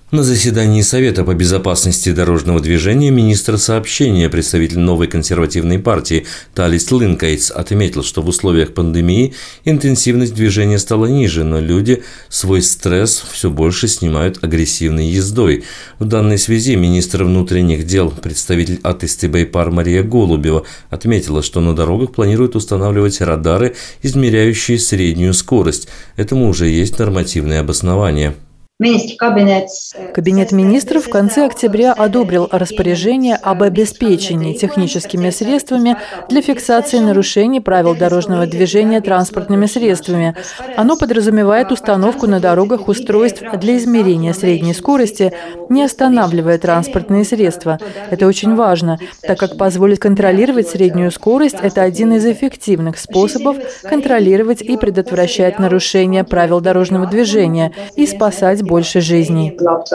На заседании Совета по безопасности дорожного движения министр сообщения, представитель новой консервативной партии Талис Линкейтс, отметил, что в условиях пандемии интенсивность движения стала ниже, но люди свой стресс все больше снимают агрессивной ездой. В данной связи министр внутренних дел, представитель от СТБ-пар Мария Голубева, отметила, что на дорогах планируют устанавливать радары, измеряющие среднюю скорость. Этому уже есть нормативное обоснование. Кабинет министров в конце октября одобрил распоряжение об обеспечении техническими средствами для фиксации нарушений правил дорожного движения транспортными средствами. Оно подразумевает установку на дорогах устройств для измерения средней скорости, не останавливая транспортные средства. Это очень важно, так как позволит контролировать среднюю скорость – это один из эффективных способов контролировать и предотвращать нарушения правил дорожного движения и спасать больше жизней.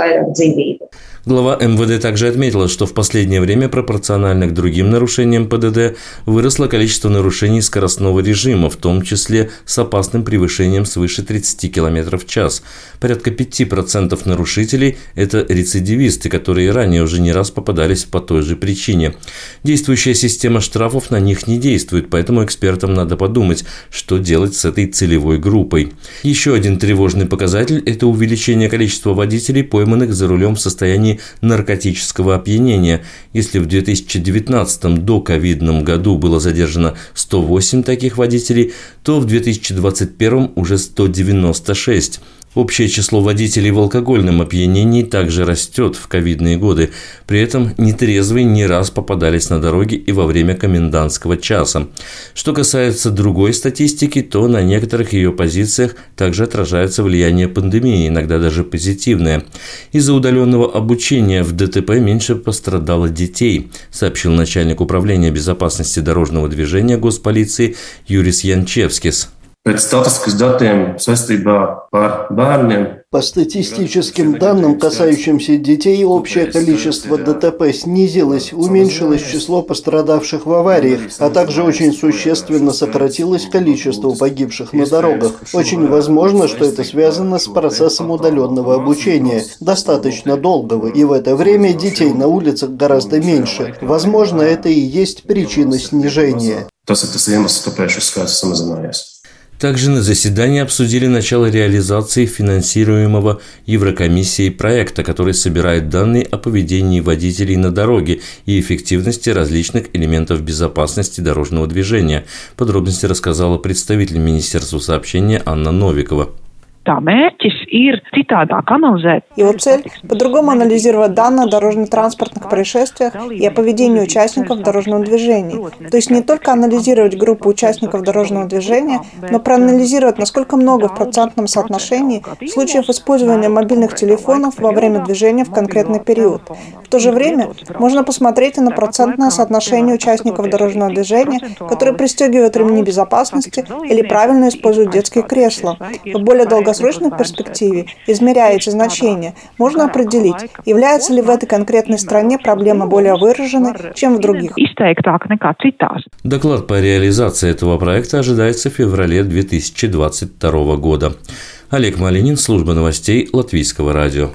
Глава МВД также отметила, что в последнее время пропорционально к другим нарушениям ПДД выросло количество нарушений скоростного режима, в том числе с опасным превышением свыше 30 км в час. Порядка 5% нарушителей – это рецидивисты, которые ранее уже не раз попадались по той же причине. Действующая система штрафов на них не действует, поэтому экспертам надо подумать, что делать с этой целевой группой. Еще один тревожный показатель – это увеличение количества водителей, пойманных за рулем в состоянии наркотического опьянения. Если в 2019 доковидном году было задержано 108 таких водителей, то в 2021 уже 196. Общее число водителей в алкогольном опьянении также растет в ковидные годы. При этом нетрезвые не раз попадались на дороге и во время комендантского часа. Что касается другой статистики, то на некоторых ее позициях также отражается влияние пандемии, иногда даже позитивное. Из-за удаленного обучения в ДТП меньше пострадало детей, сообщил начальник управления безопасности дорожного движения Госполиции Юрис Янчевскис. По статистическим данным, касающимся детей, общее количество ДТП снизилось, уменьшилось число пострадавших в авариях, а также очень существенно сократилось количество погибших на дорогах. Очень возможно, что это связано с процессом удаленного обучения, достаточно долгого, и в это время детей на улицах гораздо меньше. Возможно, это и есть причина снижения. Также на заседании обсудили начало реализации финансируемого Еврокомиссией проекта, который собирает данные о поведении водителей на дороге и эффективности различных элементов безопасности дорожного движения. Подробности рассказала представитель Министерства сообщения Анна Новикова. Его цель – по-другому анализировать данные о дорожно-транспортных происшествиях и о поведении участников дорожного движения. То есть не только анализировать группу участников дорожного движения, но проанализировать, насколько много в процентном соотношении случаев использования мобильных телефонов во время движения в конкретный период. В то же время можно посмотреть и на процентное соотношение участников дорожного движения, которые пристегивают ремни безопасности или правильно используют детские кресла. В более долгосрочной перспективе, измеряя эти значения, можно определить, является ли в этой конкретной стране проблема более выраженной, чем в других. Доклад по реализации этого проекта ожидается в феврале 2022 года. Олег Малинин, служба новостей Латвийского радио.